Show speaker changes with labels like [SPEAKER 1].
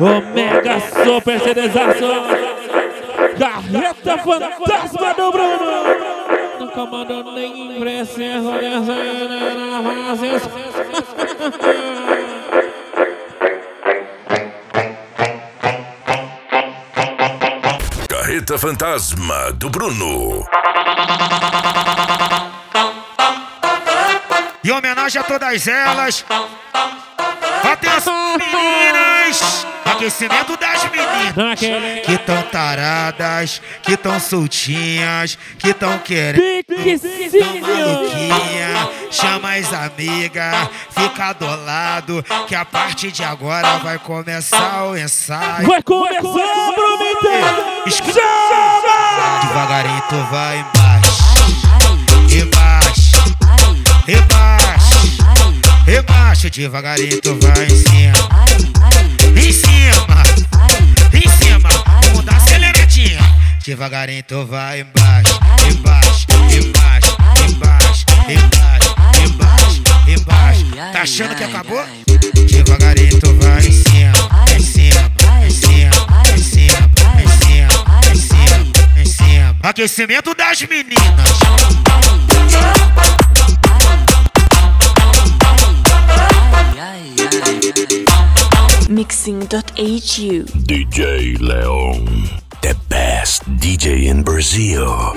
[SPEAKER 1] Omega Super CDzaço. Carreta Fantasma do Bruno. No comando nem preciso descer na fase.
[SPEAKER 2] Carreta Fantasma do Bruno.
[SPEAKER 3] Em homenagem a todas elas. Atenção, meninas! Aquecimento das meninas que tão taradas, que tão soltinhas, que tão querendo, tão maluquinha. Chama as amigas, fica do lado, que a partir de agora vai começar o ensaio.
[SPEAKER 1] Vai começar, Bruno!
[SPEAKER 3] Chama! Devagarinho tu vai embaixo, embaixo, embaixo, embaixo. Devagarinho tu vai em cima. Em cima, em cima, vamos dar aceleradinha. Devagarinho tu vai embaixo, embaixo, embaixo, embaixo, embaixo, embaixo, embaixo. Tá achando que acabou? Devagarinho tu vai em cima, em cima, em cima, em cima, em cima, em cima, em cima. Aquecimento das meninas.
[SPEAKER 4] Mixing.hu
[SPEAKER 2] DJ Leon, the best DJ in Brazil.